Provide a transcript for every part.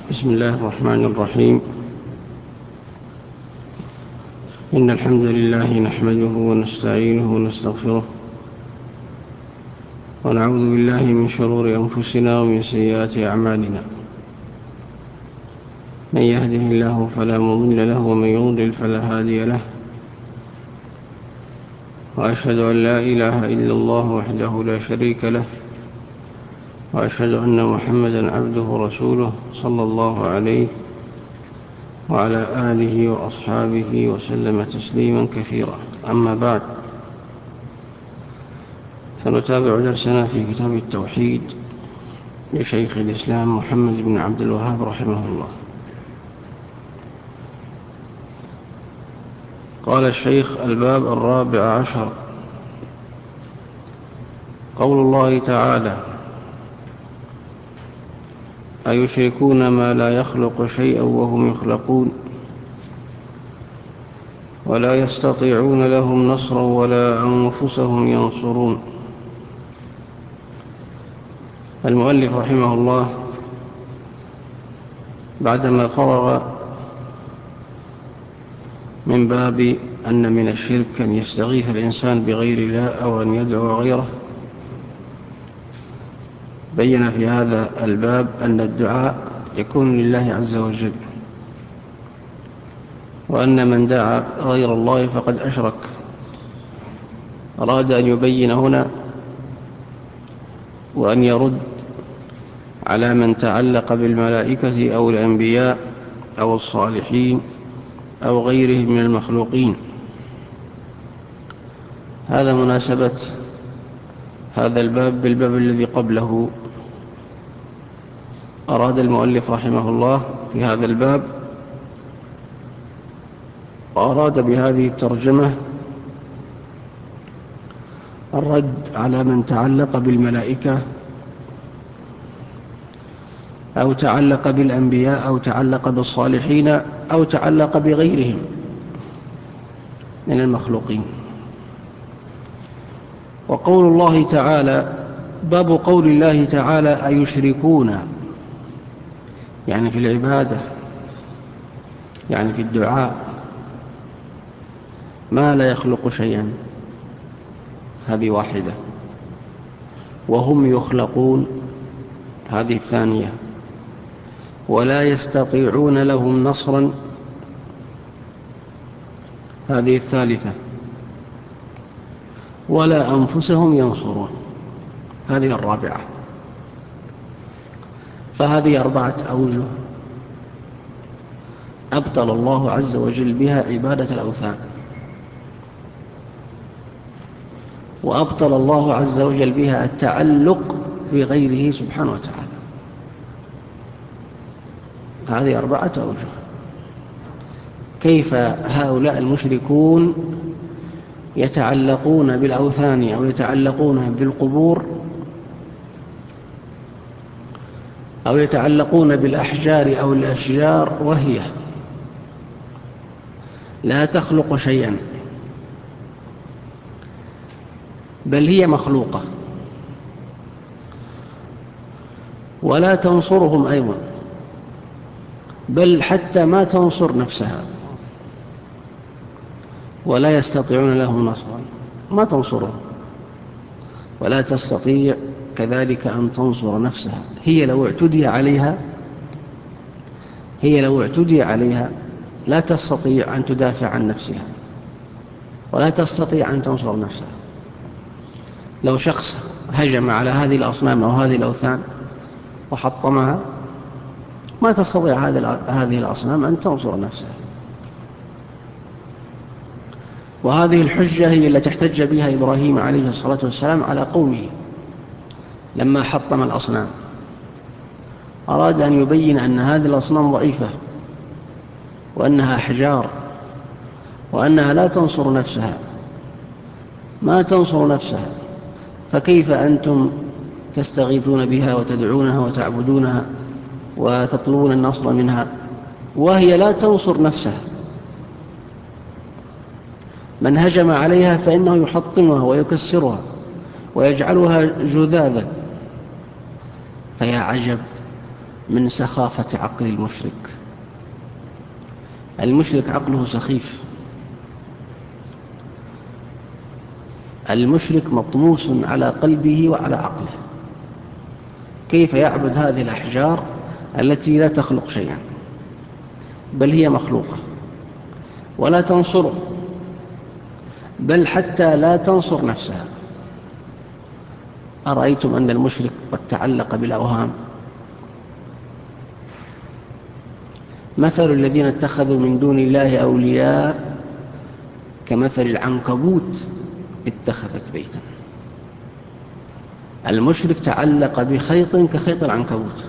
بسم الله الرحمن الرحيم. إن الحمد لله نحمده ونستعينه ونستغفره ونعوذ بالله من شرور أنفسنا ومن سيئات أعمالنا. من يهده الله فلا مضل له ومن يضلل فلا هادي له، وأشهد أن لا إله إلا الله وحده لا شريك له، وأشهد أن محمدا عبده ورسوله صلى الله عليه وعلى آله وأصحابه وسلم تسليما كثيرا. أما بعد، فنتابع درسنا في كتاب التوحيد لشيخ الإسلام محمد بن عبد الوهاب رحمه الله. قال الشيخ: الباب 14، قول الله تعالى: أيشركون ما لا يخلق شيئا وهم يخلقون ولا يستطيعون لهم نصرا ولا أنفسهم ينصرون. المؤلف رحمه الله بعدما فرغ من باب أن من الشرك أن يستغيث الإنسان بغير الله أو أن يدعو غيره، بين في هذا الباب أن الدعاء يكون لله عز وجل، وأن من دعا غير الله فقد أشرك. أراد أن يبين هنا وأن يرد على من تعلق بالملائكة أو الأنبياء أو الصالحين أو غيرهم من المخلوقين. هذا مناسبة هذا الباب بالباب الذي قبله. أراد المؤلف رحمه الله في هذا الباب، وأراد بهذه الترجمة الرد على من تعلق بالملائكة أو تعلق بالأنبياء أو تعلق بالصالحين أو تعلق بغيرهم من المخلوقين. وقول الله تعالى، باب قول الله تعالى: أيشركون، يعني في العبادة، يعني في الدعاء، ما لا يخلق شيئا، هذه واحدة. وهم يخلقون، هذه الثانية. ولا يستطيعون لهم نصرا، هذه الثالثة. ولا أنفسهم ينصرون، هذه الرابعة. فهذه 4 أوجه أبطل الله عز وجل بها عبادة الأوثان، وأبطل الله عز وجل بها التعلق بغيره سبحانه وتعالى. هذه 4 أوجه. كيف هؤلاء المشركون يتعلقون بالأوثان أو يتعلقون بالقبور أو يتعلقون بالأحجار أو الأشجار وهي لا تخلق شيئا، بل هي مخلوقة، ولا تنصرهم أيضا، بل حتى ما تنصر نفسها، ولا يستطيعون لهم نصرا، ما تنصرهم، ولا تستطيع كذلك أن تنصر نفسها. هي لو اعتدي عليها لا تستطيع أن تدافع عن نفسها، ولا تستطيع أن تنصر نفسها. لو شخص هجم على هذه الأصنام أو هذه الأوثان وحطمها، ما تستطيع هذه الأصنام أن تنصر نفسها. وهذه الحجة هي التي احتج بها إبراهيم عليه الصلاة والسلام على قومه لما حطم الأصنام. أراد أن يبين أن هذه الأصنام ضعيفة، وأنها أحجار، وأنها لا تنصر نفسها، ما تنصر نفسها. فكيف أنتم تستغيثون بها وتدعونها وتعبدونها وتطلبون النصر منها وهي لا تنصر نفسها؟ من هجم عليها فإنه يحطمها من سخافة عقل المشرك. المشرك عقله سخيف، المشرك مطموس على قلبه وعلى عقله. كيف يعبد هذه الأحجار التي لا تخلق شيئا، بل هي مخلوقة ولا تنصره، بل حتى لا تنصر نفسها. أرأيتم أن المشرك قد تعلق بالأوهام؟ مثل الذين اتخذوا من دون الله أولياء كمثل العنكبوت اتخذت بيتا. المشرك تعلق بخيط كخيط العنكبوت.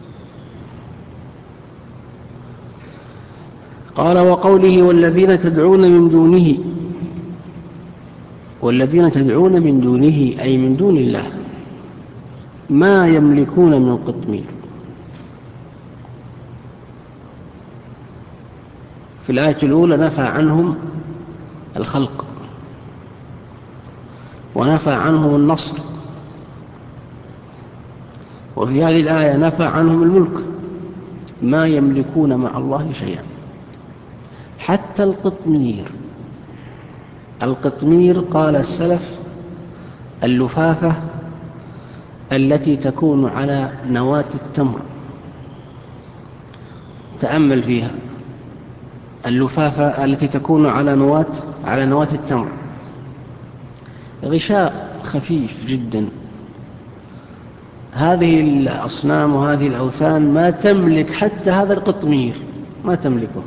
قال وقوله والذين تدعون من دونه، والذين تدعون من دونه أي من دون الله ما يملكون من قطمير. في الآية الأولى نفى عنهم الخلق ونفى عنهم النصر، وفي هذه الآية نفى عنهم الملك، ما يملكون مع الله شيئا حتى القطمير. القطمير قال السلف اللفافة التي تكون على نواة التمر، تأمل فيها، اللفافة التي تكون على نواة التمر، غشاء خفيف جدا. هذه الأصنام وهذه الأوثان ما تملك حتى هذا القطمير، ما تملكه.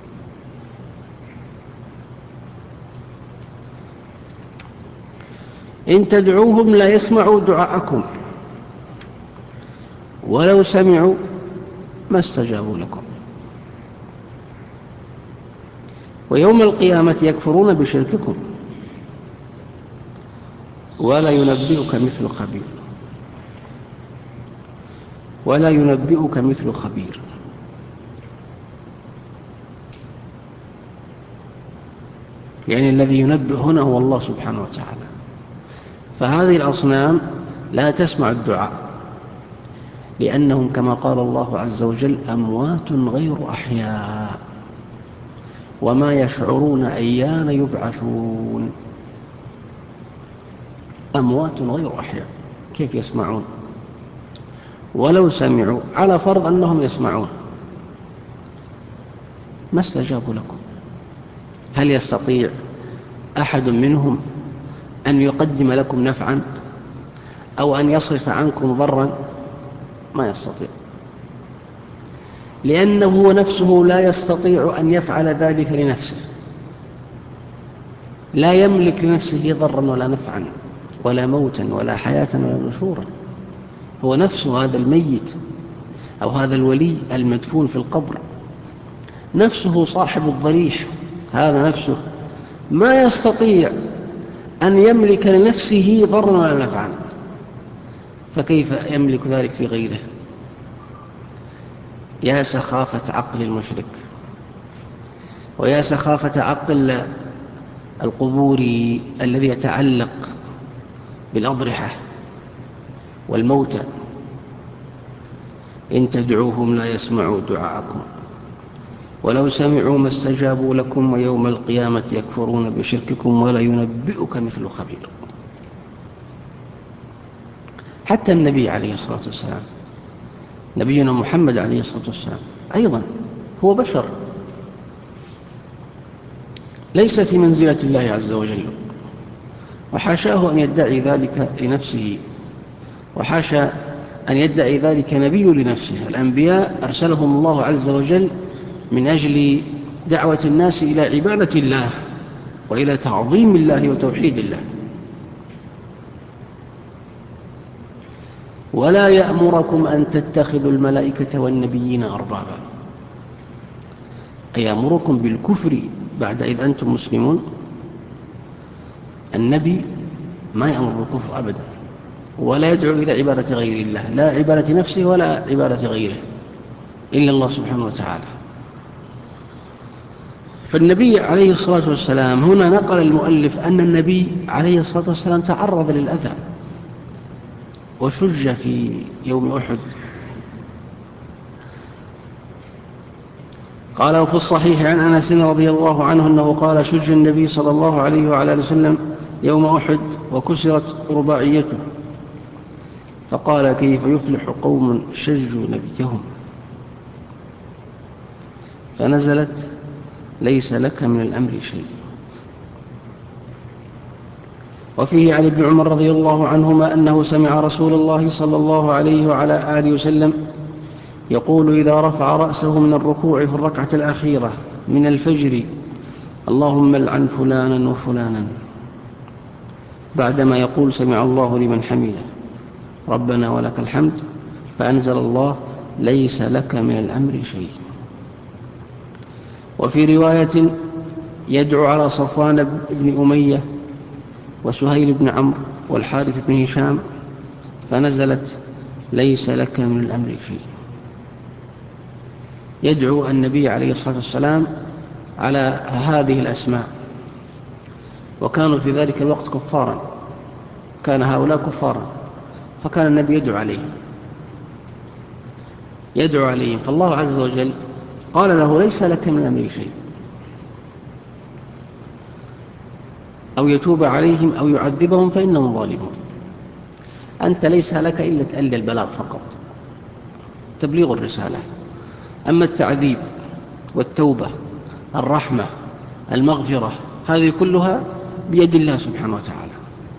إن تدعوهم لا يسمعوا دعاءكم ولو سمعوا ما استجابوا لكم، ويوم القيامة يكفرون بشرككم ولا ينبئك مثل خبير. ولا ينبئك مثل خبير. يعني الذي ينبئ هنا هو الله سبحانه وتعالى. فهذه الأصنام لا تسمع الدعاء، لأنهم كما قال الله عز وجل أموات غير أحياء وما يشعرون أيان يبعثون. أموات غير أحياء، كيف يسمعون؟ ولو سمعوا، على فرض أنهم يسمعون، ما استجابوا لكم. هل يستطيع أحد منهم أن يقدم لكم نفعا أو أن يصرف عنكم ضرا؟ ما يستطيع، لأنه نفسه لا يستطيع أن يفعل ذلك لنفسه، لا يملك لنفسه ضرا ولا نفعا ولا موتا ولا حياة ولا نشورا. هو نفسه هذا الميت أو هذا الولي المدفون في القبر، نفسه صاحب الضريح، هذا نفسه ما يستطيع أن يملك لنفسه ضرا ولا نفعا، فكيف يملك ذلك لغيره؟ يا سخافة عقل المشرك، ويا سخافة عقل القبوري الذي يتعلق بالأضرحة والموتى. إن تدعوهم لا يسمعوا دعاءكم ولو سمعوا ما استجابوا لكم ويوم القيامة يكفرون بشرككم ولا ينبئك مثل خبير. حتى النبي عليه الصلاة والسلام، نبينا محمد عليه الصلاة والسلام أيضا هو بشر، ليس في منزلة الله عز وجل، وحاشاه أن يدعي ذلك لنفسه، وحاشا أن يدعي ذلك نبي لنفسه. الأنبياء أرسلهم الله عز وجل من أجل دعوة الناس إلى عبادة الله وإلى تعظيم الله وتوحيد الله. ولا يأمركم أن تتخذوا الملائكة والنبيين أربابا، أي يأمركم بالكفر بعد إذ أنتم مسلمون. النبي ما يأمر بالكفر أبدا، ولا يدعو إلى عبادة غير الله، لا عبادة نفسه ولا عبادة غيره إلا الله سبحانه وتعالى. فالنبي عليه الصلاة والسلام هنا نقل المؤلف أن النبي عليه الصلاة والسلام تعرض للأذى وشج في يوم أحد قال: وفي الصحيح عن أنس رضي الله عنه أنه قال: شج النبي صلى الله عليه وعلى آله وسلم يوم أحد وكسرت رباعيته، فقال: كيف يفلح قوم شجوا نبيهم؟ فنزلت: ليس لك من الأمر شيء. وفيه عن ابن عمر رضي الله عنهما أنه سمع رسول الله صلى الله عليه وعلى آله وسلم يقول إذا رفع رأسه من الركوع في الركعة الأخيرة من الفجر: اللهم لعن فلانا وفلانا، بعدما يقول سمع الله لمن حمده ربنا ولك الحمد، فأنزل الله: ليس لك من الأمر شيء. وفي رواية: يدعو على صفوان بن أمية وسهيل بن عمرو والحارث بن هشام، فنزلت: ليس لك من الأمر شيء. يدعو النبي عليه الصلاة والسلام على هذه الأسماء، وكانوا في ذلك الوقت كفارا، كان هؤلاء كفارا، فكان النبي يدعو عليهم، فالله عز وجل قال له: ليس لك من الأمر شيء، أو يتوب عليهم أو يعذبهم فإنهم ظالمون. أنت ليس لك إلا تأدي البلاغ فقط، تبليغ الرسالة. أما التعذيب والتوبة، الرحمة، المغفرة، هذه كلها بيد الله سبحانه وتعالى.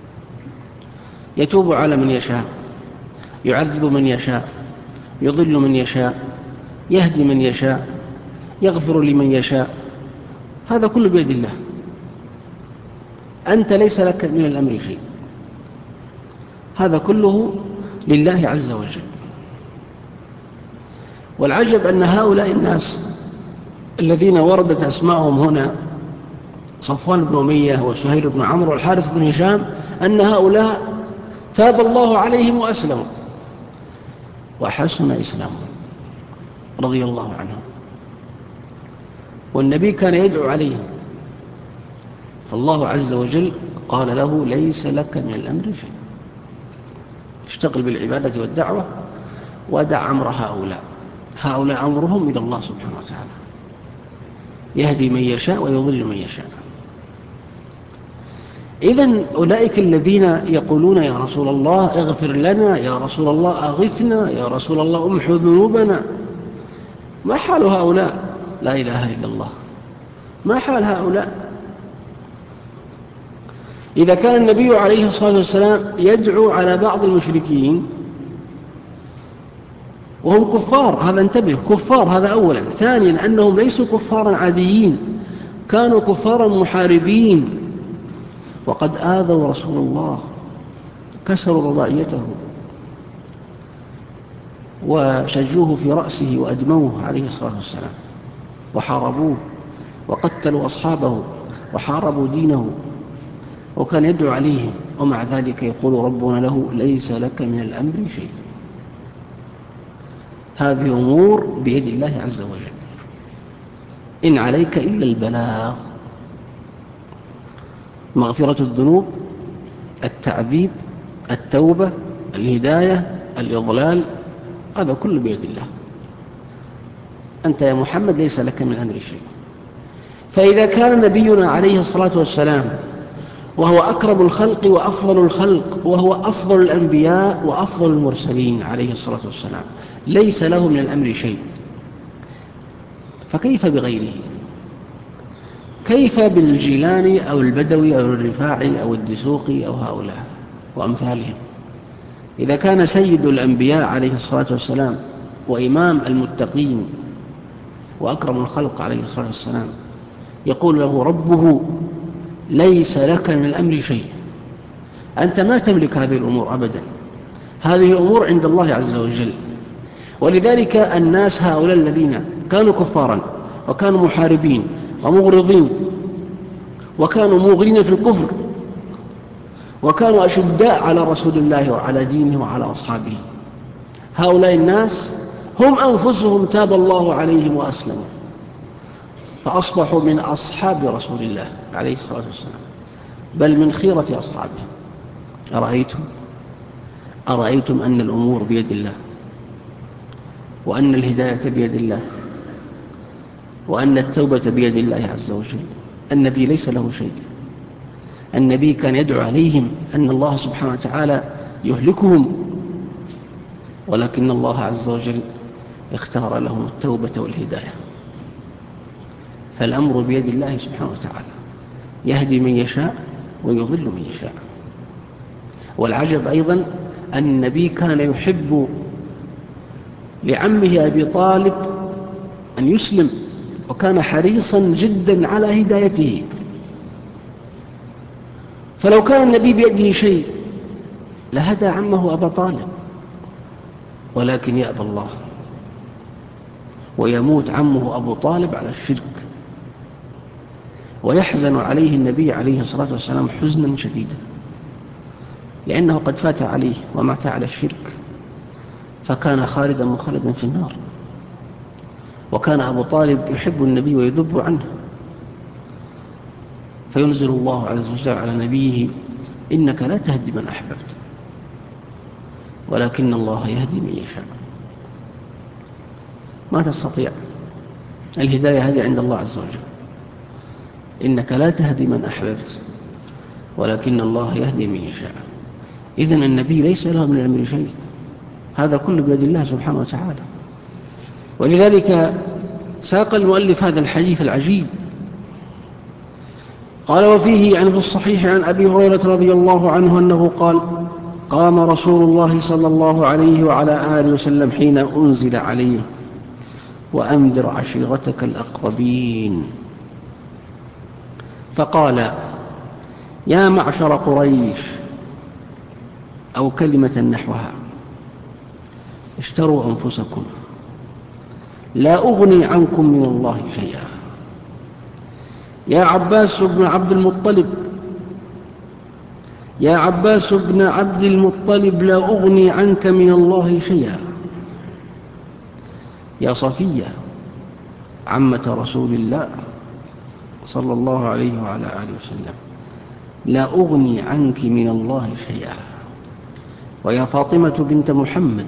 يتوب على من يشاء، يعذب من يشاء، يضل من يشاء، يهدي من يشاء، يغفر لمن يشاء، هذا كله بيد الله. أنت ليس لك من الأمر شيء، هذا كله لله عز وجل. والعجب أن هؤلاء الناس الذين وردت أسماءهم هنا، صفوان بن أمية وسهيل بن عمرو والحارث بن هشام، أن هؤلاء تاب الله عليهم وأسلموا وحسن إسلامهم رضي الله عنهم، والنبي كان يدعو عليهم، فالله عز وجل قال له: ليس لك من الأمر شيء، اشتغل بالعبادة والدعوة ودع أمر هؤلاء أمرهم إلى الله سبحانه وتعالى، يهدي من يشاء ويضل من يشاء. إذن أولئك الذين يقولون: يا رسول الله اغفر لنا، يا رسول الله أغثنا، يا رسول الله امحو ذنوبنا، ما حال هؤلاء؟ لا إله إلا الله، ما حال هؤلاء؟ إذا كان النبي عليه الصلاة والسلام يدعو على بعض المشركين وهم كفار، هذا انتبه، كفار، هذا أولا. ثانيا أنهم ليسوا كفارا عاديين، كانوا كفارا محاربين، وقد آذوا رسول الله، كسروا رباعيته وشجوه في رأسه وأدموه عليه الصلاة والسلام، وحاربوه وقتلوا أصحابه وحاربوا دينه، وكان يدعو عليهم، ومع ذلك يقول ربنا له: ليس لك من الأمر شيء. هذه أمور بيد الله عز وجل، إن عليك إلا البلاغ. مغفرة الذنوب، التعذيب، التوبة، الهداية، الإضلال، هذا كله بيد الله. أنت يا محمد ليس لك من الأمر شيء. فإذا كان نبينا عليه الصلاة والسلام وهو أكرم الخلق وأفضل الخلق وهو أفضل الأنبياء وأفضل المرسلين عليه الصلاة والسلام ليس له من الأمر شيء، فكيف بغيره؟ كيف بالجيلاني أو البدوي أو الرفاعي أو الدسوقي أو هؤلاء وأمثالهم؟ إذا كان سيد الأنبياء عليه الصلاة والسلام وإمام المتقين وأكرم الخلق عليه الصلاة والسلام يقول له ربه: ليس لك من الأمر شيء، أنت ما تملك هذه الأمور أبدا، هذه أمور عند الله عز وجل. ولذلك الناس هؤلاء الذين كانوا كفارا وكانوا محاربين ومغرضين وكانوا موغلين في الكفر وكانوا أشداء على رسول الله وعلى دينه وعلى أصحابه، هؤلاء الناس هم أنفسهم تاب الله عليهم وأسلموا، فأصبحوا من أصحاب رسول الله عليه الصلاة والسلام، بل من خيرة أصحابه. أرأيتم أن الأمور بيد الله، وأن الهداية بيد الله، وأن التوبة بيد الله عز وجل. النبي ليس له شيء. النبي كان يدعو عليهم أن الله سبحانه وتعالى يهلكهم، ولكن الله عز وجل اختار لهم التوبة والهداية. فالأمر بيد الله سبحانه وتعالى، يهدي من يشاء ويضل من يشاء. والعجب أيضا أن النبي كان يحب لعمه أبي طالب أن يسلم، وكان حريصا جدا على هدايته. فلو كان النبي بيده شيء لهدى عمه أبا طالب، ولكن يأبى الله، ويموت عمه أبو طالب على الشرك، ويحزن عليه النبي عليه الصلاة والسلام حزنا شديدا، لأنه قد فات عليه ومات على الشرك، فكان خالدا مخلدا في النار. وكان أبو طالب يحب النبي ويذب عنه، فينزل الله عز وجل على نبيه: إنك لا تهدي من أحببت ولكن الله يهدي من يشاء. ما تستطيع، الهداية هذه عند الله عز وجل. إنك لا تهدي من أحببت ولكن الله يهدي من يشاء. إذن النبي ليس له من الأمر شيء، هذا كله بيد الله سبحانه وتعالى. ولذلك ساق المؤلف هذا الحديث العجيب، قال: وفيه يعني في الصحيح عن أبي هريرة رضي الله عنه أنه قال: قام رسول الله صلى الله عليه وعلى آله وسلم حين أنزل عليه: وأنذر عشيرتك الأقربين، فقال: يا معشر قريش، أو كلمة نحوها: اشتروا أنفسكم، لا أغني عنكم من الله شيئا. يا عباس بن عبد المطلب، يا عباس بن عبد المطلب، لا أغني عنك من الله شيئا. يا صفية عمة رسول الله صلى الله عليه وعلى آله وسلم، لا أغني عنك من الله شيئا. ويا فاطمة بنت محمد،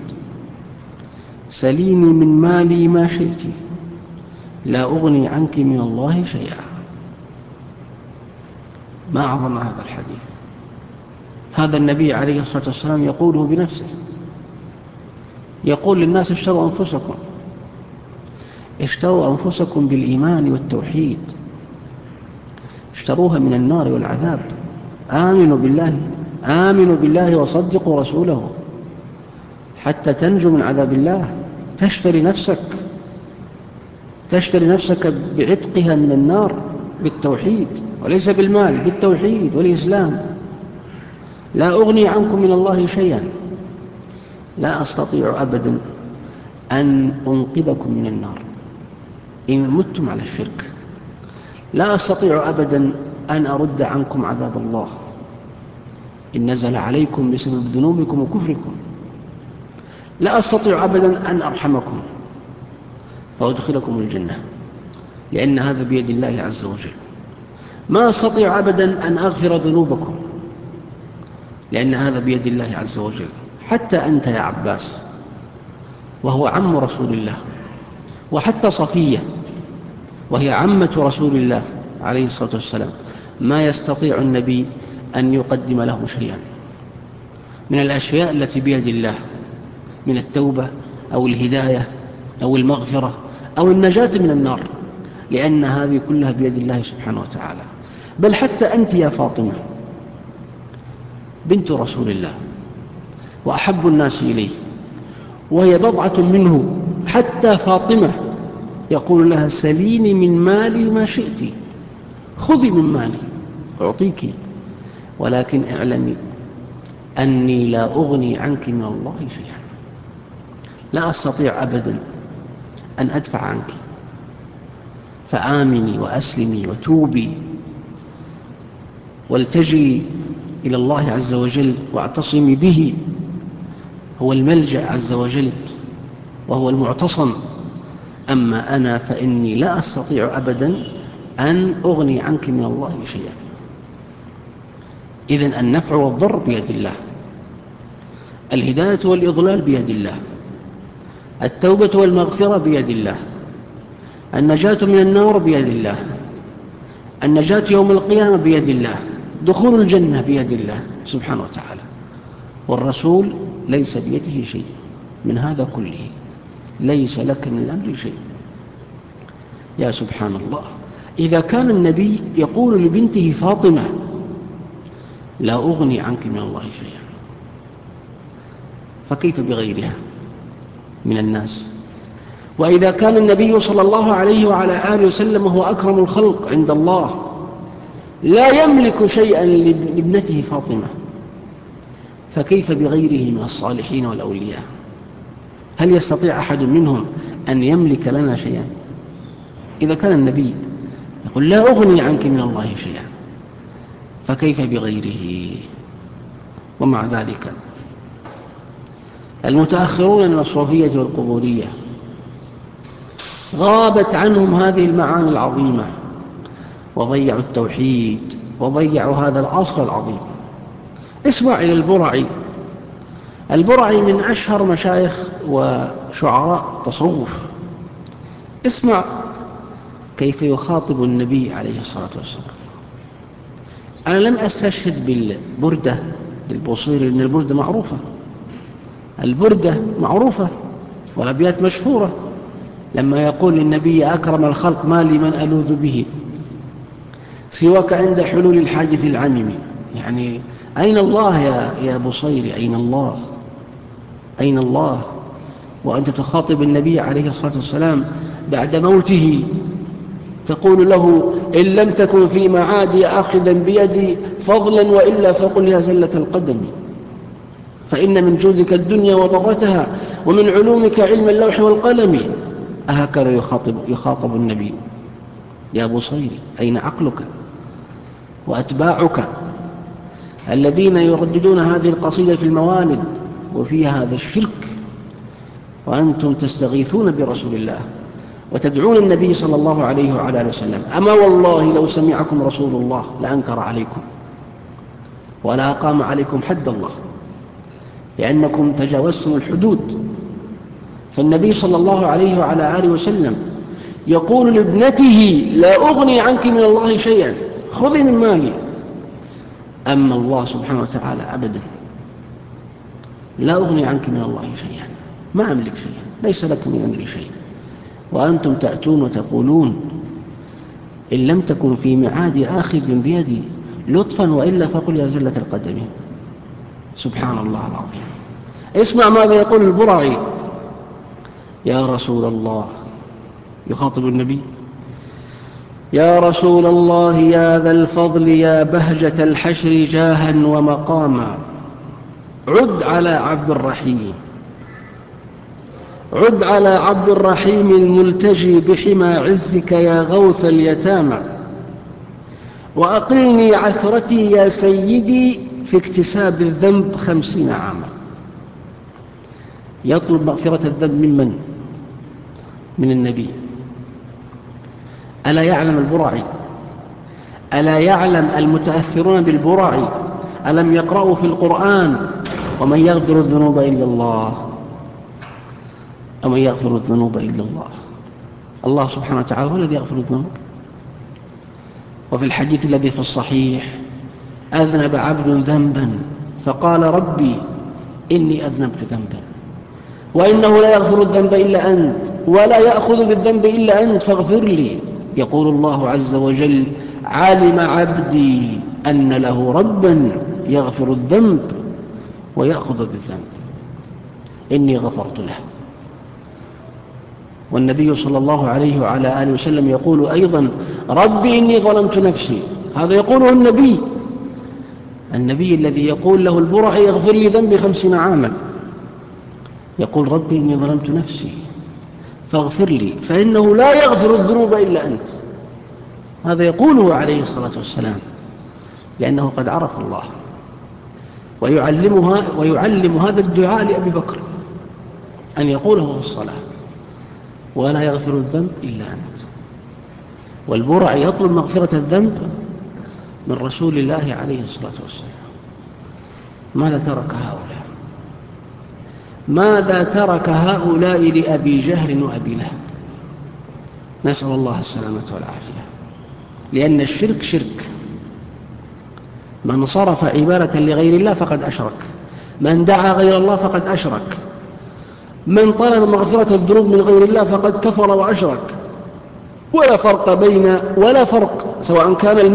سليني من مالي ما شئت، لا أغني عنك من الله شيئا. ما أعظم هذا الحديث. هذا النبي عليه الصلاة والسلام يقوله بنفسه، يقول للناس: اشتروا أنفسكم، اشتروا أنفسكم بالإيمان والتوحيد، اشتروها من النار والعذاب. آمنوا بالله وصدقوا رسوله حتى تنجوا من عذاب الله. تشتري نفسك بعتقها من النار بالتوحيد، وليس بالمال، بالتوحيد والإسلام. لا أغني عنكم من الله شيئا، لا أستطيع أبدا أن أنقذكم من النار إن متم على الشرك، لا أستطيع أبدا أن أرد عنكم عذاب الله إن نزل عليكم بسبب ذنوبكم وكفركم، لا أستطيع أبدا أن أرحمكم فأدخلكم الجنة، لأن هذا بيد الله عز وجل. ما أستطيع أبدا أن أغفر ذنوبكم، لأن هذا بيد الله عز وجل. حتى أنت يا عباس، وهو عم رسول الله، وحتى صفية وهي عمة رسول الله عليه الصلاة والسلام، ما يستطيع النبي أن يقدم له شيئا من الأشياء التي بيد الله، من التوبة أو الهداية أو المغفرة أو النجاة من النار، لأن هذه كلها بيد الله سبحانه وتعالى. بل حتى أنت يا فاطمة بنت رسول الله وأحب الناس إليه، وهي بضعة منه، حتى فاطمة يقول لها: سليني من مالي ما شئت، خذي من مالي أعطيك، ولكن اعلمي أني لا أغني عنك من الله شيئا، لا أستطيع أبدا أن أدفع عنك، فآمني وأسلمي وتوبي والتجي إلى الله عز وجل واعتصمي به، هو الملجأ عز وجل وهو المعتصم. أما أنا فإني لا أستطيع أبدا أن أغني عنك من الله شيئا. إذن النفع والضر بيد الله، الهداية والإضلال بيد الله، التوبة والمغفرة بيد الله، النجاة من النار بيد الله، النجاة يوم القيامة بيد الله، دخول الجنة بيد الله سبحانه وتعالى. والرسول ليس بيده شيء من هذا كله، ليس لك من الأمر شيء. يا سبحان الله، إذا كان النبي يقول لبنته فاطمة لا أغني عنك من الله شيئا، فكيف بغيرها من الناس؟ وإذا كان النبي صلى الله عليه وعلى آله وسلم هو أكرم الخلق عند الله لا يملك شيئا لابنته فاطمة، فكيف بغيره من الصالحين والأولياء؟ هل يستطيع أحد منهم أن يملك لنا شيئا؟ إذا كان النبي يقول لا أغني عنك من الله شيئا، فكيف بغيره؟ ومع ذلك المتأخرون من الصوفية والقبورية غابت عنهم هذه المعاني العظيمة، وضيعوا التوحيد وضيعوا هذا الأصل العظيم. اسمع إلى البرعي. البرعي من أشهر مشايخ وشعراء التصوف. اسمع كيف يخاطب النبي عليه الصلاة والسلام. أنا لم أستشهد بالبردة للبوصيري لأن البردة معروفة، البردة معروفة والأبيات مشهورة، لما يقول للنبي أكرم الخلق ما لي من ألوذ به سواك عند حلول الحادث العميم. يعني أين الله يا بصيري؟ أين الله؟ أين الله وأنت تخاطب النبي عليه الصلاة والسلام بعد موته، تقول له إن لم تكن في معادي آخذا بيدي فضلا وإلا فقل يا زلة القدم، فإن من جودك الدنيا وضرتها ومن علومك علم اللوح والقلم. أهكذا يخاطب النبي؟ يا بصيري أين عقلك وأتباعك الذين يرددون هذه القصيدة في الموالد وفيها هذا الشرك، وأنتم تستغيثون برسول الله وتدعون النبي صلى الله عليه وعلى آله وسلم. أما والله لو سمعكم رسول الله لأنكر عليكم ولا أقام عليكم حد الله، لأنكم تجاوزتم الحدود. فالنبي صلى الله عليه وعلى آله وسلم يقول لابنته لا أغني عنك من الله شيئا، خذي من مالي. أما الله سبحانه وتعالى أبدا لا أغني عنك من الله شيئا، ما أملك شيئا، ليس لك من أمري شيء. وأنتم تأتون وتقولون إن لم تكن في معاد آخذ بيدي لطفا وإلا فقل يا زلة القدم. سبحان الله العظيم. اسمع ماذا يقول البرعي. يا رسول الله، يخاطب النبي، يا رسول الله يا ذا الفضل يا بهجة الحشر جاها ومقاما، عد على عبد الرحيم، عد على عبد الرحيم الملتجي بحمى عزك يا غوث اليتامى، وأقلني عثرتي يا سيدي في اكتساب الذنب 50 عاما. يطلب مغفرة الذنب من؟ من النبي. ألا يعلم البرعي؟ ألا يعلم المتأثرون بالبرعي؟ ألم يقرأوا في القرآن ومن يغفر الذنوب إلا الله؟ ومن يغفر الذنوب إلا الله. الله سبحانه وتعالى هو الذي يغفر الذنوب. وفي الحديث الذي في الصحيح أذنب عبد ذنبا فقال ربي إني أذنبت ذنبا وإنه لا يغفر الذنب إلا أنت ولا يأخذ بالذنب إلا أنت فاغفر لي. يقول الله عز وجل علم عبدي أن له ربا يغفر الذنب ويأخذ بالذنب إني غفرت له. والنبي صلى الله عليه وعلى آله وسلم يقول أيضا ربي إني ظلمت نفسي. هذا يقوله النبي، النبي الذي يقول له البرعي يغفر لي ذنبي 50 عاما، يقول ربي إني ظلمت نفسي فاغفر لي فإنه لا يغفر الذنوب إلا أنت. هذا يقوله عليه الصلاة والسلام لأنه قد عرف الله، ويعلم هذا الدعاء لأبي بكر أن يقوله في الصلاة ولا يغفر الذنب إلا أنت. والبرع يطلب مغفرة الذنب من رسول الله عليه الصلاة والسلام. ماذا ترك هؤلاء؟ ماذا ترك هؤلاء لأبي جهل وأبي لهب؟ نسأل الله السلامة والعافية. لأن الشرك شرك، من صرف عبادة لغير الله فقد أشرك، من دعا غير الله فقد أشرك، من طلب مغفرة الذنوب من غير الله فقد كفر وأشرك. ولا فرق سواء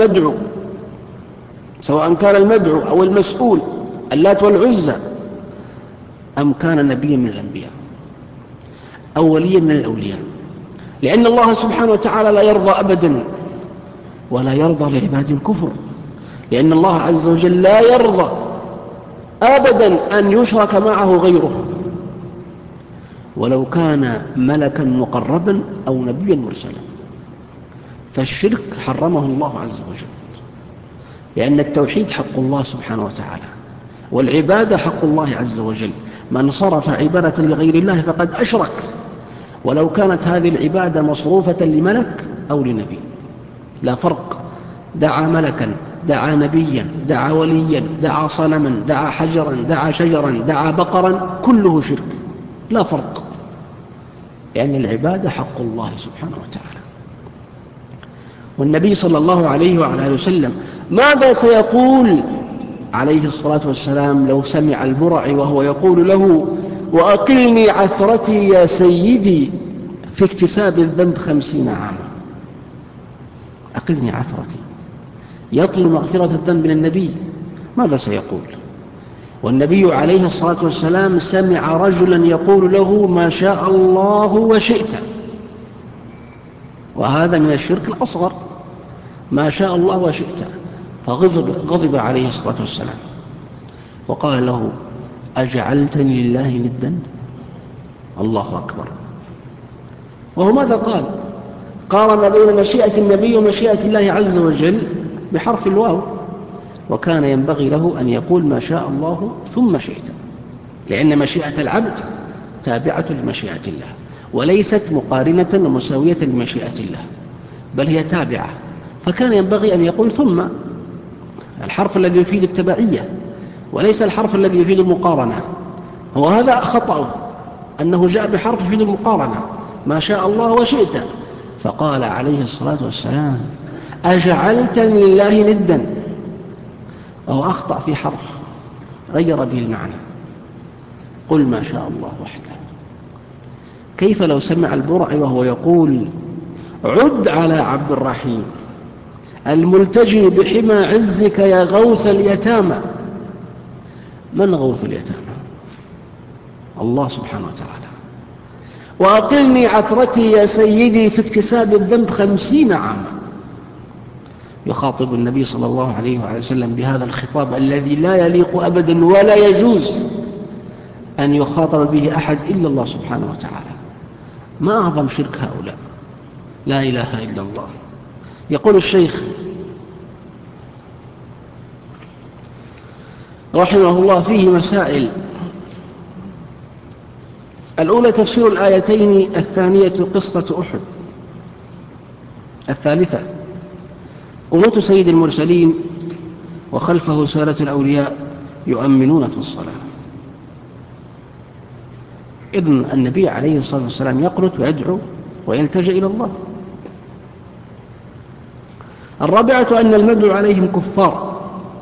كان المدعو أو المسؤول اللات والعزى، أم كان نبيا من الأنبياء أو وليا من الأولياء، لأن الله سبحانه وتعالى لا يرضى أبدا ولا يرضى لعباد الكفر، لأن الله عز وجل لا يرضى أبدا أن يشرك معه غيره، ولو كان ملكا مقربا أو نبيا مرسلا. فالشرك حرمه الله عز وجل، لأن التوحيد حق الله سبحانه وتعالى، والعبادة حق الله عز وجل. من صرف عبادة لغير الله فقد أشرك، ولو كانت هذه العبادة مصروفة لملك أو لنبي لا فرق. دعا ملكا، دعا نبيا، دعا وليا، دعا صنما، دعا حجرا، دعا شجرا، دعا بقرا، كله شرك لا فرق، لأن العبادة حق الله سبحانه وتعالى. والنبي صلى الله عليه وعلى آله وسلم ماذا سيقول عليه الصلاة والسلام لو سمع البرع وهو يقول له: وأقلني عثرتي يا سيدي في اكتساب الذنب 50 عاما؟ أقلني عثرتي، يطلب مغفرة الذنب من النبي، ماذا سيقول؟ والنبي عليه الصلاة والسلام سمع رجلا يقول له: ما شاء الله وشئت، وهذا من الشرك الأصغر، ما شاء الله وشئت. فغضب عليه الصلاة والسلام وقال له: أجعلتني لله ندا؟ الله أكبر. وهو ماذا قال؟ قارن بين مشيئة النبي ومشيئة الله عز وجل بحرف الواو، وكان ينبغي له أن يقول: ما شاء الله ثم شئت، لأن مشيئة العبد تابعة لمشيئة الله، وليست مقارنة ومساوية لمشيئة الله، بل هي تابعة. فكان ينبغي أن يقول ثم، الحرف الذي يفيد التبعية وليس الحرف الذي يفيد المقارنة. هو هذا خطأه، أنه جاء بحرف يفيد المقارنة، ما شاء الله وشئت. فقال عليه الصلاة والسلام: أجعلتني لله ندا؟ وهو أخطأ في حرف غير به المعنى. قل ما شاء الله وحده. كيف لو سمع البرع وهو يقول: عد على عبد الرحيم الملتجي بحمى عزك يا غوث اليتامى؟ من غوث اليتامى؟ الله سبحانه وتعالى. وأقلني عثرتي يا سيدي في اكتساب الذنب 50 عاما. يخاطب النبي صلى الله عليه وعلى وسلم بهذا الخطاب الذي لا يليق أبدا ولا يجوز أن يخاطب به أحد إلا الله سبحانه وتعالى. ما أعظم شرك هؤلاء، لا إله إلا الله. يقول الشيخ رحمه الله: فيه مسائل. الأولى تفسير الآيتين، الثانية قصة أحد، الثالثة قنوت سيد المرسلين وخلفه سادة الأولياء يؤمنون في الصلاة. إذن النبي عليه الصلاة والسلام يقنت ويدعو ويلتجئ إلى الله. الرابعة أن المدعو عليهم كفار.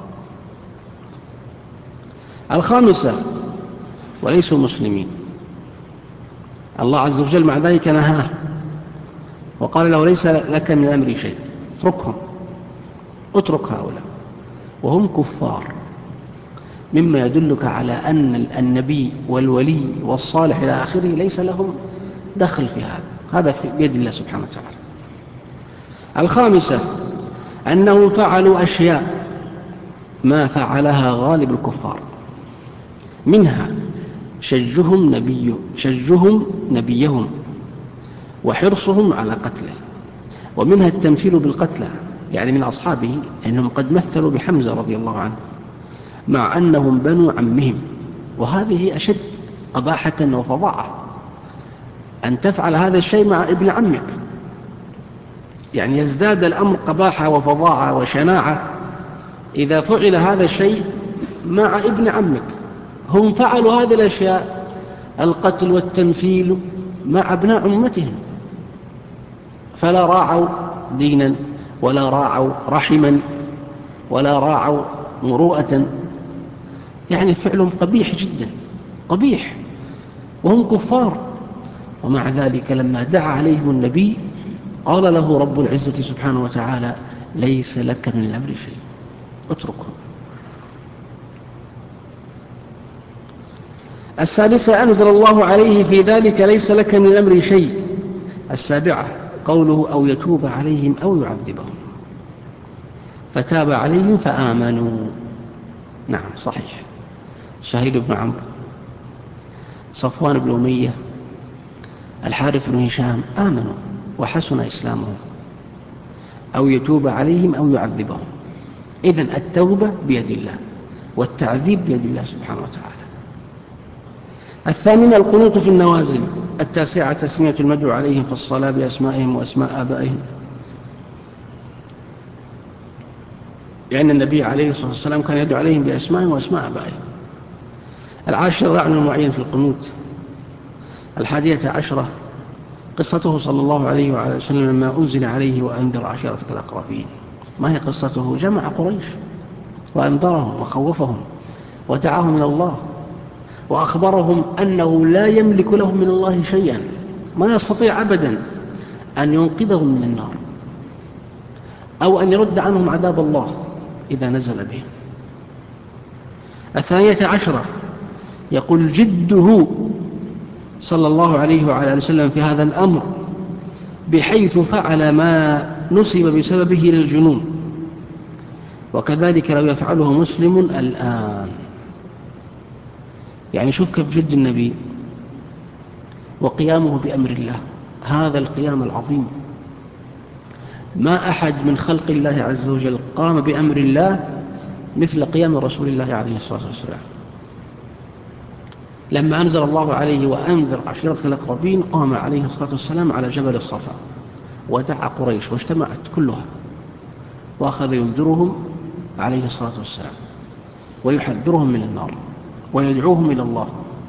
الخامسة وليسوا مسلمين. الله عز وجل مع ذلك نهاه وقال له: ليس لك من الأمر شيء، اتركهم، اترك هؤلاء وهم كفار، مما يدلك على أن النبي والولي والصالح إلى آخره ليس لهم دخل في هذا في بيد الله سبحانه وتعالى. الخامسة أنهم فعلوا أشياء ما فعلها غالب الكفار، منها شجهم نبيهم وحرصهم على قتله، ومنها التمثيل بالقتلى، يعني من أصحابه، أنهم قد مثلوا بحمزة رضي الله عنه مع أنهم بنو عمهم، وهذه أشد قباحة وفظاعة، أن تفعل هذا الشيء مع ابن عمك، يعني يزداد الأمر قباحة وفظاعة وشناعة إذا فعل هذا الشيء مع ابن عمك. هم فعلوا هذه الأشياء، القتل والتمثيل، مع ابناء عمتهم، فلا راعوا دينا ولا راعوا رحما ولا راعوا مروءة، يعني فعلهم قبيح جدا، قبيح، وهم كفار. ومع ذلك لما دعا عليهم النبي قال له رب العزة سبحانه وتعالى: ليس لك من الأمر شيء، اتركه. السادسة: أنزل الله عليه في ذلك: ليس لك من الأمر شيء. السابعة: قوله: أو يتوب عليهم أو يعذبهم، فتاب عليهم فآمنوا. نعم صحيح، سهيل بن عمرو، صفوان بن أمية، الحارث بن هشام آمنوا وحسن إسلامهم. أو يتوب عليهم أو يعذبهم، إذن التوبة بيد الله والتعذيب بيد الله سبحانه وتعالى. الثامنة: القنوت في النوازل. التاسعة: تسمية المدعو عليهم في الصلاة بأسمائهم وأسماء آبائهم، لأن النبي عليه الصلاة والسلام كان يدعو عليهم بأسمائهم وأسماء آبائهم. العاشر: رعن المعين في القنوت. 11: قصته صلى الله عليه وعلى وسلم لما أنزل عليه: وأنذر عشيرتك الأقربين. ما هي قصته؟ جمع قريش وأنذرهم وخوفهم ودعاهم إلى الله، وأخبرهم أنه لا يملك لهم من الله شيئا، ما يستطيع أبدا أن ينقذهم من النار أو أن يرد عنهم عذاب الله إذا نزل بهم. 12: يقول: جده صلى الله عليه وعلى وسلم في هذا الأمر، بحيث فعل ما نسب بسببه للجنون، وكذلك لو يفعله مسلم الآن. يعني شوف كيف جد النبي وقيامه بأمر الله، هذا القيام العظيم. ما أحد من خلق الله عز وجل قام بأمر الله مثل قيام رسول الله عليه الصلاة والسلام. لما أنزل الله عليه: وأنذر عشيرتك الأقربين، قام عليه الصلاة والسلام على جبل الصفا ودعا قريش واجتمعت كلها، وأخذ ينذرهم عليه الصلاة والسلام ويحذرهم من النار ويدعوهم إلى الله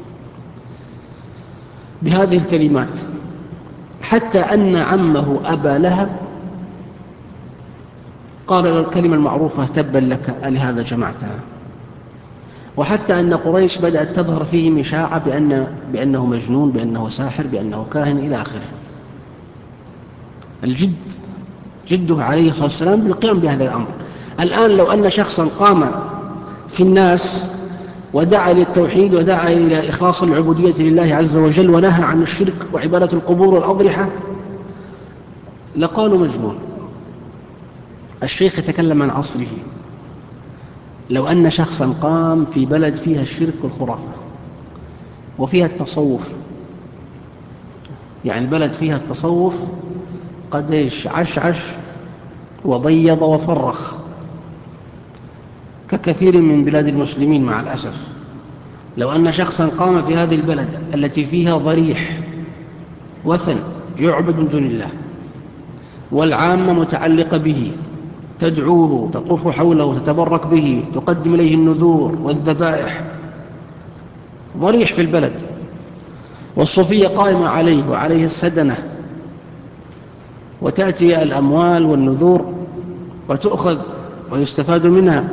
بهذه الكلمات، حتى أن عمه أبا لهب قال له الكلمة المعروفة: تبا لك ألهذا جمعتنا. وحتى أن قريش بدأت تظهر فيه إشاعة بأنه مجنون، بأنه ساحر، بأنه كاهن إلى آخره. جده عليه الصلاة والسلام بالقيام بهذا الأمر. الآن لو أن شخصا قام في الناس ودعا للتوحيد ودعا إلى إخلاص العبودية لله عز وجل ونهى عن الشرك وعبادة القبور والأضرحة، لقالوا مجنون. الشيخ يتكلم عن عصره. لو أن شخصا قام في بلد فيها الشرك والخرافة وفيها التصوف، يعني بلد فيها التصوف قد عشعش وبيض وفرخ ككثير من بلاد المسلمين مع الأسف. لو أن شخصا قام في هذه البلد التي فيها ضريح وثن يعبد من دون الله، والعامة متعلقة به، تدعوه، تطوف حوله، تتبرك به، تقدم إليه النذور والذبائح، ضريح في البلد، والصوفية قائمة عليه وعليه السدنة، وتأتي الأموال والنذور وتؤخذ ويستفاد منها،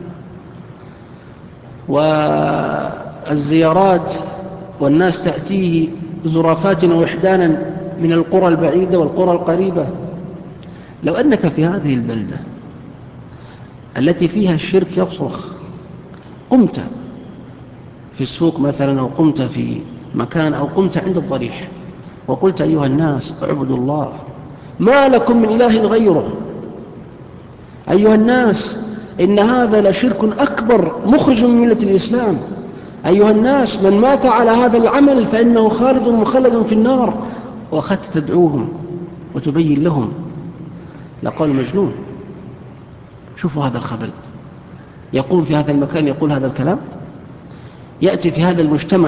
والزيارات، والناس تأتيه زرافات ووحدانا من القرى البعيدة والقرى القريبة. لو أنك في هذه البلدة التي فيها الشرك يصرخ، قمت في السوق مثلا، أو قمت في مكان، أو قمت عند الضريح وقلت: أيها الناس اعبدوا الله، ما لكم من إله غيره، أيها الناس إن هذا لشرك أكبر مخرج من ملة الإسلام، أيها الناس من مات على هذا العمل فإنه خالد مخلد في النار، وأخذت تدعوهم وتبين لهم، لقال مجنون. شوفوا هذا الخبل، يقوم في هذا المكان يقول هذا الكلام، يأتي في هذا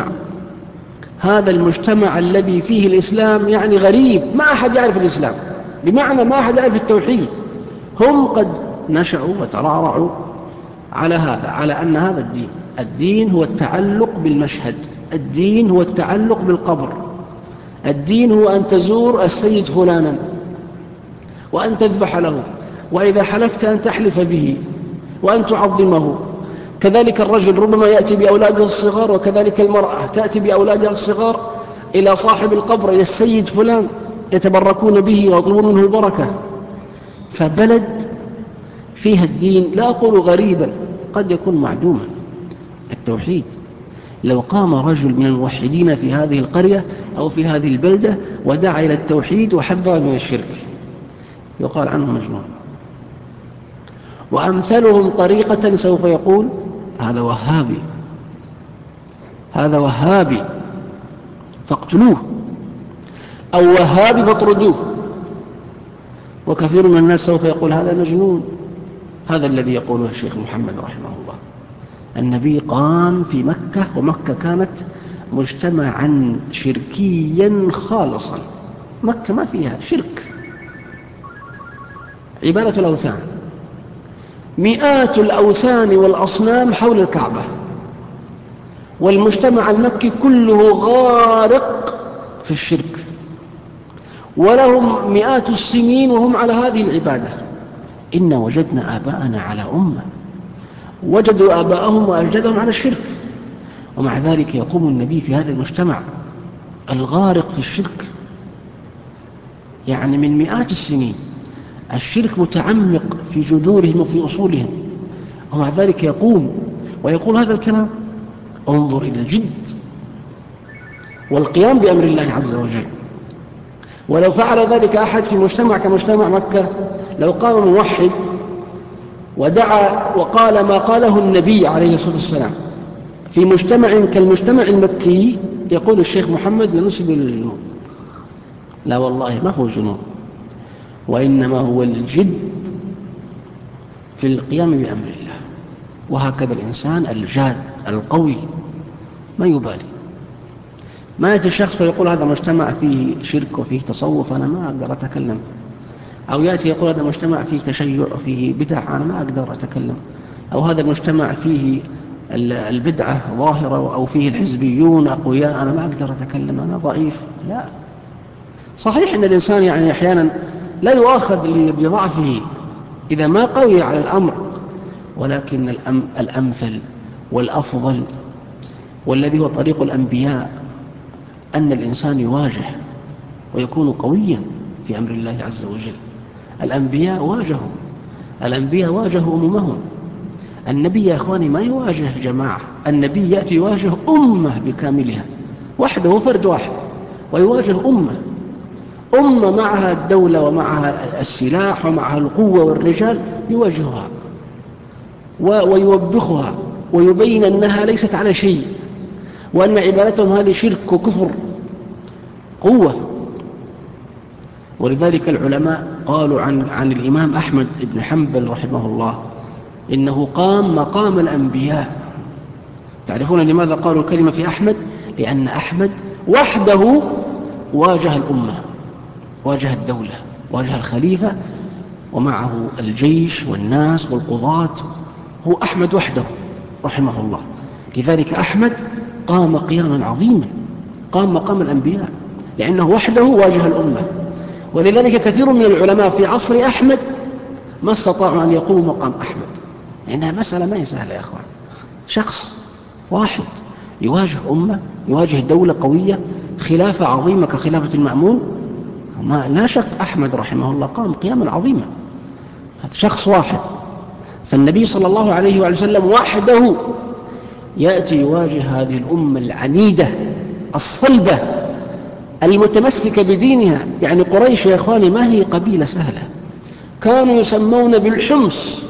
المجتمع الذي فيه الإسلام يعني غريب، ما أحد يعرف الإسلام، بمعنى ما أحد يعرف التوحيد. هم قد نشأوا وترعرعوا على هذا، على أن هذا الدين هو التعلق بالمشهد، الدين هو التعلق بالقبر، الدين هو أن تزور السيد فلانا، وأن تذبح له، وإذا حلفت أن تحلف به وأن تعظمه. كذلك الرجل ربما يأتي بأولاده الصغار، وكذلك المرأة تأتي بأولادها الصغار إلى صاحب القبر، إلى السيد فلان، يتبركون به ويطلبون منه البركة. فبلد فيها الدين، لا أقول غريبا، قد يكون معدوما التوحيد. لو قام رجل من الموحدين في هذه القرية أو في هذه البلدة ودعا إلى التوحيد وحذر من الشرك، يقال عنه مجنون. وأمثلهم طريقة سوف يقول هذا وهابي، هذا وهابي فاقتلوه، أو وهابي فاطردوه. وكثير من الناس سوف يقول هذا مجنون. هذا الذي يقوله الشيخ محمد رحمه الله. النبي قام في مكة، ومكة كانت مجتمعا شركيا خالصا، مكة ما فيها شرك، عبادة الأوثان، مئات الأوثان والأصنام حول الكعبة، والمجتمع المكي كله غارق في الشرك، ولهم مئات السنين وهم على هذه العبادة. إنا وجدنا آباءنا على أمة، وجدوا آباءهم وأجدادهم على الشرك، ومع ذلك يقوم النبي في هذا المجتمع الغارق في الشرك، يعني من مئات السنين الشرك متعمق في جذورهم وفي أصولهم، ومع ذلك يقوم ويقول هذا الكلام. انظر إلى الجد والقيام بأمر الله عز وجل. ولو فعل ذلك أحد في مجتمع كمجتمع مكة، لو قام موحد ودعا وقال ما قاله النبي عليه الصلاة والسلام في مجتمع كالمجتمع المكي، يقول الشيخ محمد لنسب للجنون. لا والله ما هو جنون، وإنما هو الجد في القيام بأمر الله. وهكذا الإنسان الجاد القوي ما يبالي. ما يأتي الشخص ويقول هذا مجتمع فيه شرك وفيه تصوف أنا ما أقدر أتكلم، أو يأتي يقول هذا مجتمع فيه تشيع وفيه بدع أنا ما أقدر أتكلم، أو هذا المجتمع فيه البدعة ظاهرة أو فيه الحزبيون أقوياء أنا ما أقدر أتكلم أنا ضعيف. لا، صحيح أن الإنسان يعني أحيانا لا يؤاخذ بضعفه إذا ما قوي على الأمر، ولكن الأمثل والأفضل والذي هو طريق الأنبياء أن الإنسان يواجه ويكون قويا في أمر الله عز وجل. الأنبياء واجهوا أممهم. النبي يا أخواني ما يواجه جماعة، النبي يأتي يواجه أمة بكاملها وحده، فرد واحد، ويواجه أمة معها الدولة ومعها السلاح ومعها القوة والرجال، يواجهها ويوبخها ويبين أنها ليست على شيء، وأن عبادتهم هذه شرك وكفر قوة. ولذلك العلماء قالوا عن الإمام أحمد بن حنبل رحمه الله إنه قام مقام الأنبياء. تعرفون لماذا قالوا الكلمة في أحمد؟ لأن أحمد وحده واجه الأمة، واجه الدولة، واجه الخليفة، ومعه الجيش والناس والقضاة، هو أحمد وحده رحمه الله. لذلك أحمد قام قياما عظيما، قام مقام الأنبياء لأنه وحده واجه الأمة. ولذلك كثير من العلماء في عصر أحمد ما استطاعوا أن يقوموا مقام أحمد، لأنها مسألة ما هي سهلة يا أخوان. شخص واحد يواجه أمة، يواجه دولة قوية، خلافة عظيمة كخلافة المأمون، لا شك أحمد رحمه الله قام قياما عظيما. هذا شخص واحد. فالنبي صلى الله عليه وسلم وحده يأتي يواجه هذه الأمة العنيدة الصلبة المتمسكة بدينها. يعني قريش يا إخواني ما هي قبيلة سهلة، كانوا يسمون بالحمص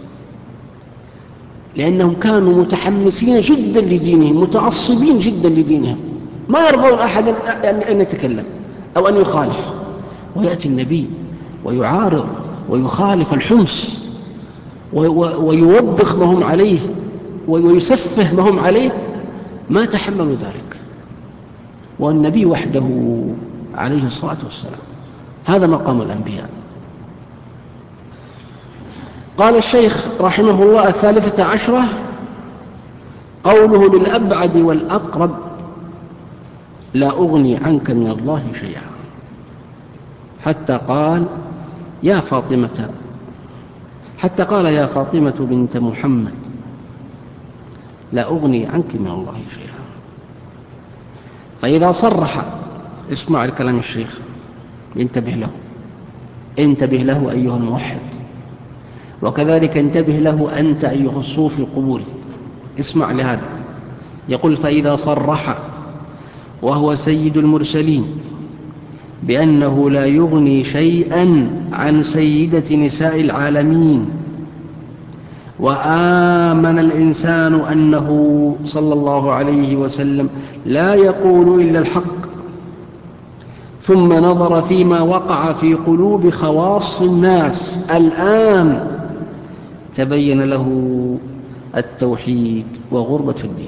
لأنهم كانوا متحمسين جدا لدينهم، متعصبين جدا لدينهم، ما يرضون أحدا أن يتكلم أو أن يخالف. ويأتي النبي ويعارض ويخالف الحمص ويوبخ ما هم عليه ويسفه ما هم عليه، ما تحملوا ذلك. والنبي وحده عليه الصلاة والسلام. هذا مقام الأنبياء. قال الشيخ رحمه الله: 13 قوله للأبعد والأقرب: لا أغني عنك من الله شيئا. حتى قال: يا فاطمة، حتى قال يا فاطمة بنت محمد لا أغني عنك من الله شيئا. فإذا صرح، اسمع الكلام الشيخ، انتبه له أيها الموحد، وكذلك انتبه له أنت أيها الصوفي القبوري، اسمع لهذا. يقول فإذا صرح وهو سيد المرسلين بأنه لا يغني شيئا عن سيدة نساء العالمين، وآمن الإنسان أنه صلى الله عليه وسلم لا يقول إلا الحق، ثم نظر فيما وقع في قلوب خواص الناس الآن، تبين له التوحيد وغربة الدين.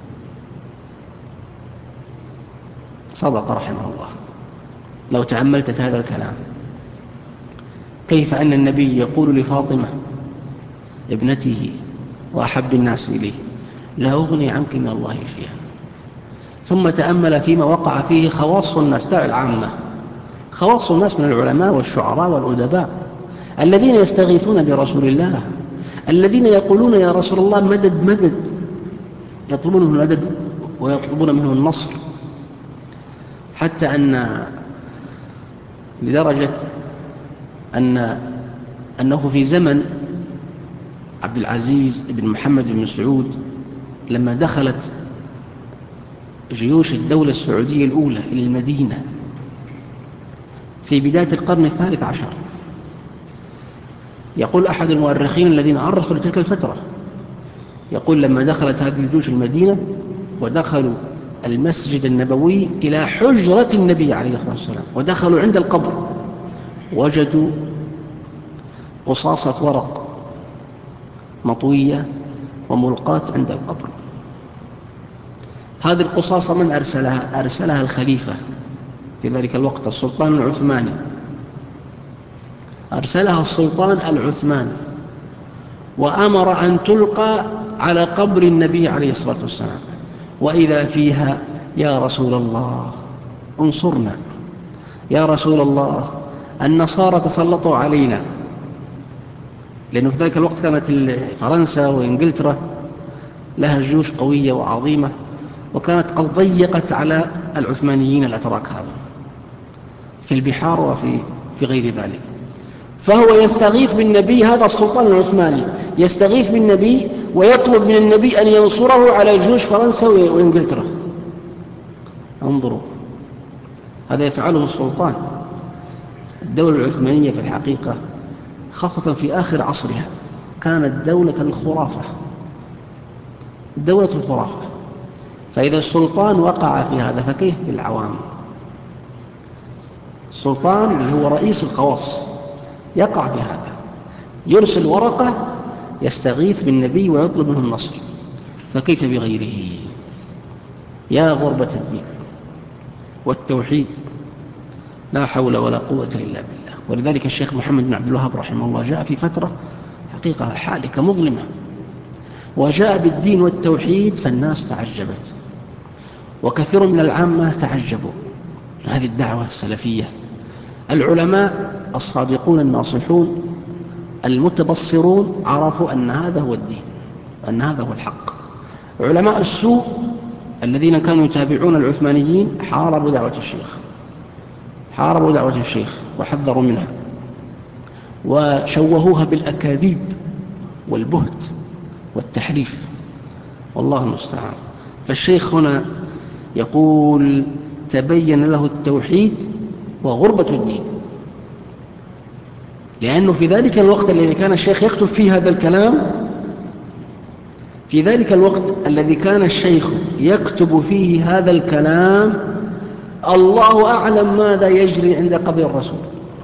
صدق رحمه الله. لو تأملت في هذا الكلام، كيف أن النبي يقول لفاطمة ابنته وأحب الناس إليه لا أغني عنك من الله شيئا، ثم تأمل فيما وقع فيه خواص الناس، دع العامة، خواص الناس من العلماء والشعراء والأدباء الذين يستغيثون برسول الله، الذين يقولون يا رسول الله مدد مدد، يطلبون منه المدد ويطلبون منه النصر، حتى أن لدرجة أنه في زمن عبد العزيز بن محمد بن سعود، لما دخلت جيوش الدولة السعودية الأولى إلى المدينة في بداية القرن الثالث عشر، يقول أحد المؤرخين الذين أرخوا لتلك الفترة، يقول لما دخلت هذه الجيوش المدينة ودخلوا المسجد النبوي إلى حجرة النبي عليه الصلاة والسلام ودخلوا عند القبر، وجدوا قصاصة ورق مطوية وملقاة عند القبر. هذه القصاصة من أرسلها؟ أرسلها الخليفة في ذلك الوقت، السلطان العثماني، أرسلها السلطان العثماني، وأمر أن تلقى على قبر النبي عليه الصلاة والسلام، وإذا فيها يا رسول الله انصرنا، يا رسول الله النصارى تسلطوا علينا، لأنه في ذلك الوقت كانت فرنسا وإنجلترا لها جيوش قوية وعظيمة، وكانت قد ضيقت على العثمانيين الأتراك هذا في البحار وفي غير ذلك. فهو يستغيث بالنبي، هذا السلطان العثماني يستغيث بالنبي ويطلب من النبي أن ينصره على جيوش فرنسا وإنجلترا. انظروا، هذا يفعله السلطان. الدولة العثمانية في الحقيقة خاصة في آخر عصرها كانت دولة الخرافة، دولة الخرافة. فإذا السلطان وقع في هذا فكيف بالعوام؟ السلطان اللي هو رئيس الخواص يقع في هذا، يرسل ورقة يستغيث بالنبي ويطلب منه النصر، فكيف بغيره؟ يا غربة الدين والتوحيد، لا حول ولا قوة إلا بالله. ولذلك الشيخ محمد بن عبد الوهاب رحمه الله جاء في فترة حقيقة حالكة مظلمة، وجاء بالدين والتوحيد، فالناس تعجبت، وكثير من العامة تعجبوا من هذه الدعوة السلفية. العلماء الصادقون الناصحون المتبصرون عرفوا أن هذا هو الدين، أن هذا هو الحق. علماء السوء الذين كانوا يتابعون العثمانيين حاربوا دعوة الشيخ وحذروا منها وشوهوها بالأكاذيب والبهت والتحريف، والله المستعان. فالشيخ هنا يقول تبين له التوحيد وغربة الدين، لأنه في ذلك الوقت الذي كان الشيخ يكتب فيه هذا الكلام، في ذلك الوقت الذي كان الشيخ يكتب فيه هذا الكلام، الله أعلم ماذا يجري عند قبر الرسول،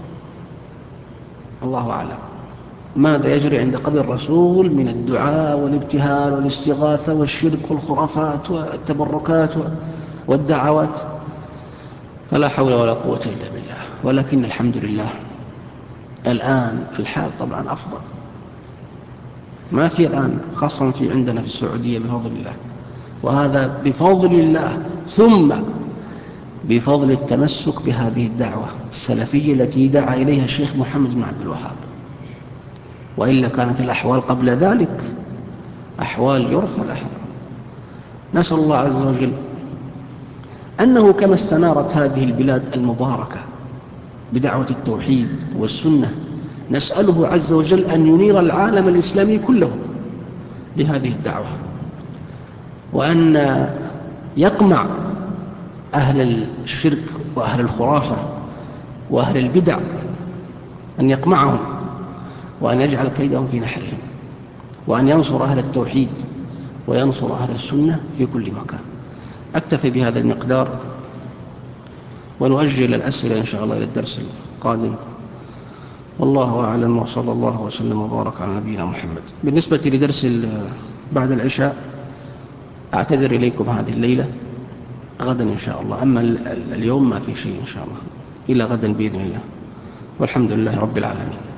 الله أعلم ماذا يجري عند قبر الرسول من الدعاء والابتهال والاستغاثة والشرك والخرافات والتبركات والدعوات، فلا حول ولا قوة إلا بالله. ولكن الحمد لله الآن الحال طبعا أفضل، ما في الآن خاصة في عندنا في السعودية بفضل الله، وهذا بفضل الله. ثم بفضل التمسك بهذه الدعوة السلفية التي دعا إليها الشيخ محمد بن عبد الوهاب، وإلا كانت الأحوال قبل ذلك أحوال يرثى لها. نسأل الله عز وجل أنه كما استنارت هذه البلاد المباركة بدعوة التوحيد والسنة، نسأله عز وجل أن ينير العالم الإسلامي كله بهذه الدعوة، وأن يقمع أهل الشرك وأهل الخرافة وأهل البدع، أن يقمعهم وأن يجعل كيدهم في نحرهم، وأن ينصر أهل التوحيد وينصر أهل السنة في كل مكان. أكتفي بهذا المقدار، ونؤجل الأسئلة إن شاء الله إلى الدرس القادم. والله أعلم، وصلى الله وسلم وبارك على نبينا محمد. بالنسبة لدرس بعد العشاء أعتذر إليكم هذه الليلة، غدا إن شاء الله، أما اليوم ما في شيء إن شاء الله، إلى غدا بإذن الله، والحمد لله رب العالمين.